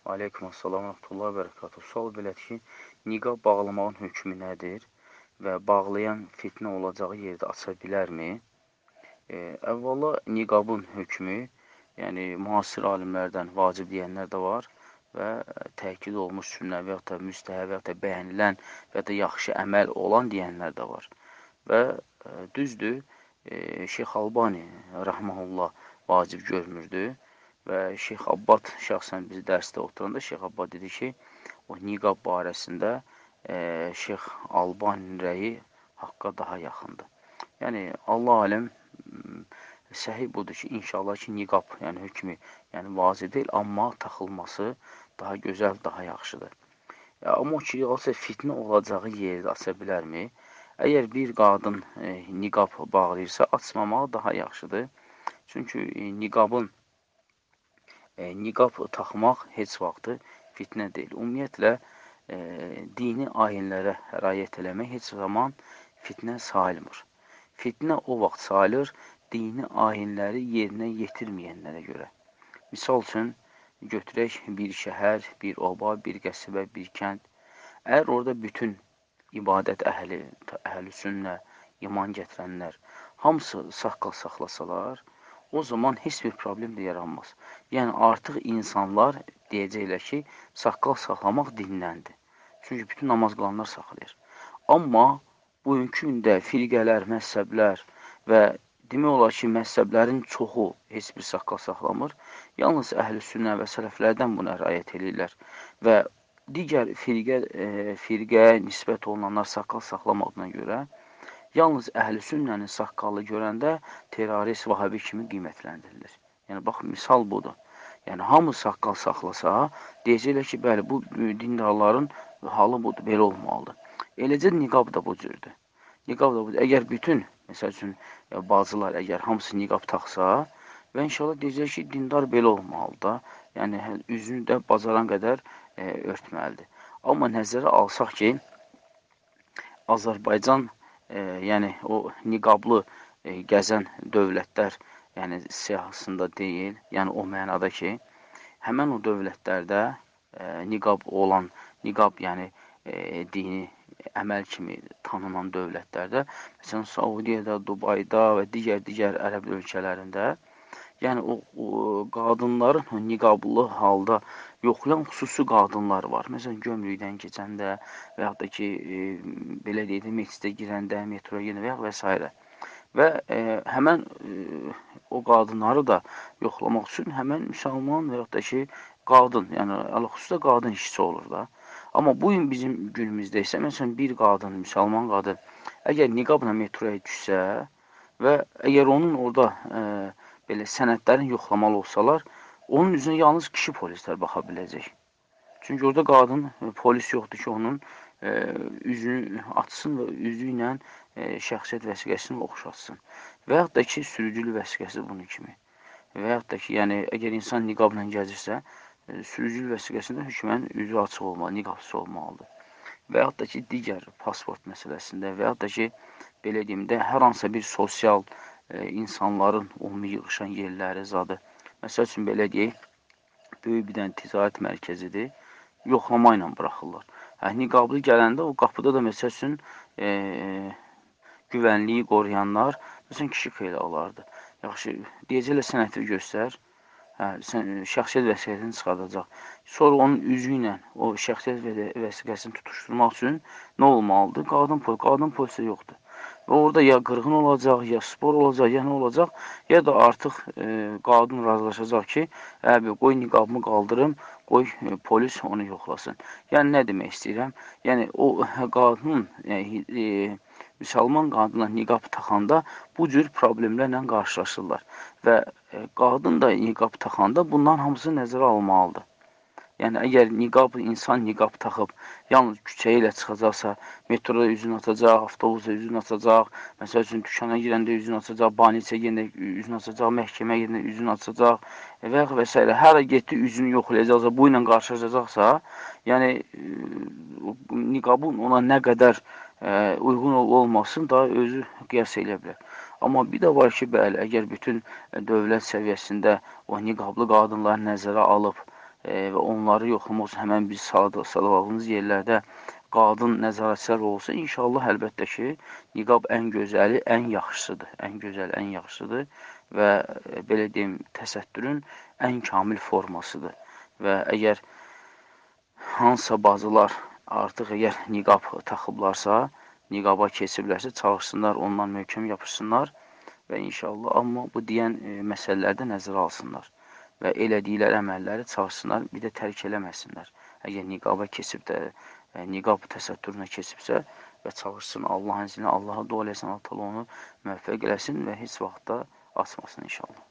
Aleykümselam və rəhmətullah və bərəkatuhu. Sual belədir ki, niqab bağlamağın hökmü nədir və bağlayan fitnə olacağı yerdə aça bilərmi? Əvvəla niqabın hökmü, yəni müasir alimlərdən vacib deyənlər də var və təkid olmuş sünnə və yaxud da müstəhəb və yaxud da bəyənilən və yaxud da yaxşı əməl olan deyənlər də var. Və düzdür, Şeyx Albani rəhməhullah vacib görmürdü. Və Şeyx Abbad şəxsən biz dərsdə oturanda Şeyx Abbad dedi ki, o niqab barəsində Şeyx Albaninin rəyi haqqa daha yaxındır. Yəni, Allah aləm, səhih budur ki, inşallah ki, niqab, yəni hökmü, yəni vacib deyil, amma taxılması daha gözəl, daha yaxşıdır. Amma o ki, fitnə olacağı yerdə aça bilərmi? Əgər bir qadın niqab bağlayırsa, açmamağı daha yaxşıdır. Çünki niqab taxmaq heç vaxtı fitnə deyil. Ümumiyyətlə, dini ayinlərə rayət eləmək heç zaman fitnə sayılmır. Fitnə o vaxt sayılır, dini ayinləri yerinə yetirməyənlərə görə. Misal üçün, götürək bir şəhər, bir oba, bir qəsəbə, bir kənd. Əgər orada bütün ibadət əhli sünnə, iman gətirənlər, hamısı saqqal saxlasalar, o zaman heç bir problem də yaranmaz. Yəni, artıq insanlar deyəcəklər ki, saqqal saxlamaq dindəndir. Çünki bütün namaz qılanlar saxlayır. Amma bugünkü gündə firqələr, məzhəblər və demək olar ki, məzhəblərin çoxu heç bir saqqal saxlamır. Yalnız əhl-i sünnə və sələflərdən buna rəayət edirlər. Və digər firqəyə nisbət olunanlar saqqal saxlamadığına görə, yalnız əhl-i sünnənin saqqalı görəndə terrorist, vahabi kimi qiymətləndirilir. Yəni, bax, misal budur. Yəni, hamı saqqal saxlasa, deyəcəklər ki, bəli, bu dindarların halı budur, belə olmalıdır. Eləcə niqab da bu cürdür. Niqab da budur. Əgər bütün, məsəl üçün, bacılar, əgər hamısı niqab taxsa və inşallah deyəcək ki, dindar belə olmalıdır da, yəni, üzünü də bacaran qədər örtməlidir. Amma nəzərə alsaq ki, Azərbaycan, yəni, o niqablı gəzən dövlətlər, yəni, siyahısında deyil, yəni, o mənada ki, həmən o dövlətlərdə niqab, yəni, dini əməl kimi tanınan dövlətlərdə, məsələn, Saudiyada, Dubayda və digər ərəb ölkələrində, yəni, o qadınların niqablı halda yoxlayan xüsusi qadınlar var. Məsələn, gömrükdən keçəndə və yaxud da ki, belə deyək, meksidə girəndə, metroya girəndə və s. Və həmən o qadınları da yoxlamaq üçün həmən müsəlman və yaxud da ki, qadın, yəni xüsusilə qadın işçi olur da. Amma bu gün bizim günümüzdə isə, məsələn, bir qadın, müsəlman qadın, əgər niqabla metroya düşsə və əgər onun orada belə sənədlərini yoxlamalı olsalar, onun üzrə yalnız kişi polislər baxa biləcək. Çünki orada qadın, polis yoxdur ki, onun üzünü açsın və üzü ilə şəxsiyyət vəsiqəsini oxşatsın. Və yaxud da ki, sürücülük vəsiqəsi bunun kimi. Və yaxud da ki, yəni, əgər insan niqabla gəzirsə, sürücülük vəsiqəsində hökmən üzü açıq olmalı, niqabsız olmalıdır. Və yaxud da ki, digər pasport məsələsində və yaxud da ki, belə deyim də, hər hansısa bir sosial insanların ümumi yığışan yerləri, zadı. Məsəl üçün, belə deyək, böyük bir dənə ticarət mərkəzidir, yoxlama ilə buraxırlar. Niqablı gələndə o qapıda da, məsəl üçün, güvənliyi qoruyanlar, məsələn, kişi xeyli olardı. Yaxşı, deyəcəklə sənəti göstər, şəxsiyyət vəsiqəsini çıxardacaq. Sonra onun üzü ilə o şəxsiyyət vəsiqəsini tutuşturmaq üçün nə olmalıdır? Qadın polisi yoxdur. Və orada ya qırğın olacaq, ya spor olacaq, ya nə olacaq, ya da artıq qadın razılaşacaq ki, qoy niqabımı qaldırım, qoy polis onu yoxlasın. Yəni, nə demək istəyirəm? Yəni, o qadın, müsəlman qadına niqab taxanda bu cür problemlərlə qarşılaşırlar. Və qadın da niqab taxanda bunların hamısı nəzərə almalıdır. Yəni, əgər insan niqab taxıb, yalnız küçəyə ilə çıxacaqsa, metroda üzünü atacaq, avtobusda üzünü atacaq, məsəl üçün, dükana girəndə üzünü atacaq, banicə yerində üzünü atacaq, məhkəmə yerində üzünü atacaq və s. Hər getdi üzünü yoxlayacaqsa, bu ilə qarşılaşacaqsa, yəni, niqabın ona nə qədər uyğun olmasın da özü qiyas eləyə bilər. Amma bir də var ki, bəli, əgər bütün dövlət səviyyəsində o niqablı qadınları nəzərə alıb, və onları yoxlamaq üçün həmən biz saladığımız yerlərdə qadın nəzarətçilər olsa, inşallah əlbəttə ki, niqab ən gözəli, ən yaxşısıdır. Ən gözəl, ən yaxşısıdır və belə deyim, təsəttürün ən kamil formasıdır. Və əgər hansısa bacılar artıq əgər niqab taxıblarsa, niqaba keçiblərsə, çalışsınlar, ondan möhkəm yapışsınlar və inşallah, amma bu deyən məsələlərdə nəzərə alsınlar və elədikləri əməlləri çalışsınlar, bir də tərk eləməsinlər. Əgər niqaba keçib də, niqab təsəttürünə keçibsə və çalışsın, Allahın izni, Allaha dua eləsin, Allah onu müvəffəq eləsin və heç vaxt da açmasın inşallah.